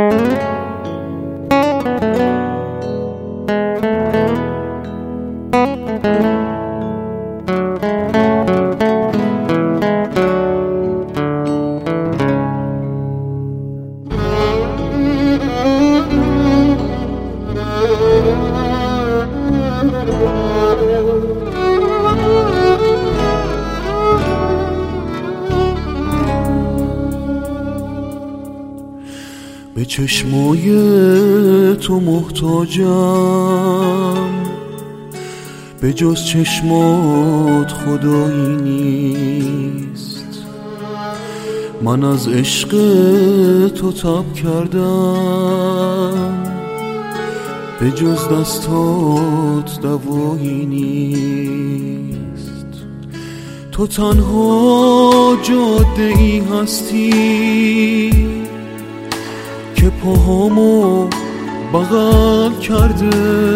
به چشمای تو محتاجم، به جز چشمات خدایی نیست. من از عشق تو تب کردم، به جز دستات دوایی نیست. تو تنها جاده ای هستی که پاهامو بغل کرده.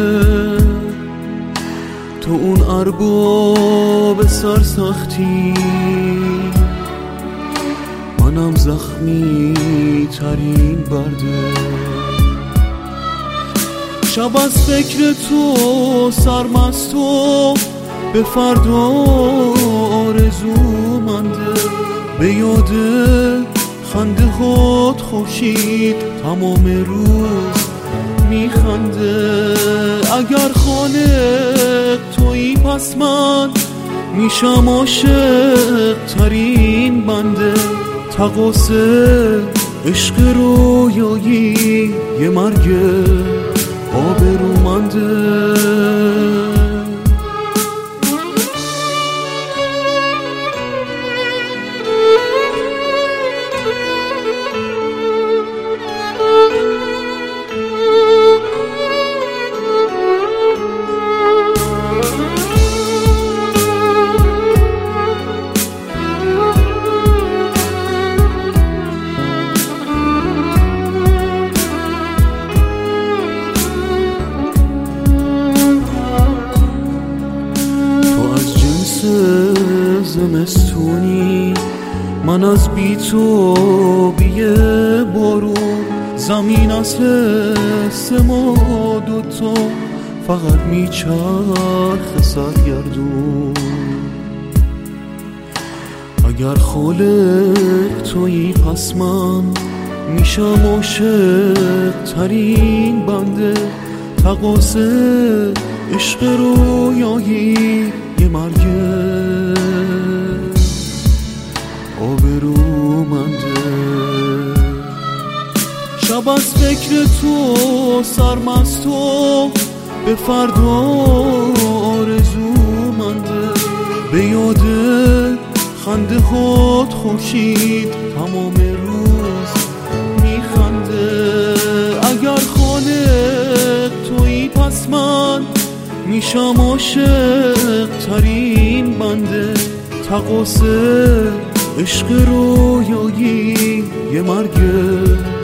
تو اون ارباب سرسختی، منم زخمی ترین برده. شب از فکر تو سرمست و به فردا آرزو منده. به یاد خنده هات خورشید تمام روز میخنده. اگر خالق تویی پس من میشم عاشق ترین بنده. تقاص عشق رویایی یه مرگ آبرومنده. زمستونی من از بی تو بی بارون، زمین اصل ما دوتا فقط میچرخ سرگردون. اگر خالق تویی پس من میشم عاشق ترین بنده. تقاص عشق رویایی یه مرگ آبرومنده. شب از فکر تو سرمست و به فردا آرزو منده. به یاد خنده هات خورشید تمام روز میخنده. اگر خالق تویی پس من میشم عاشق ترین بنده. تقاص عشق رویایی یه مرگ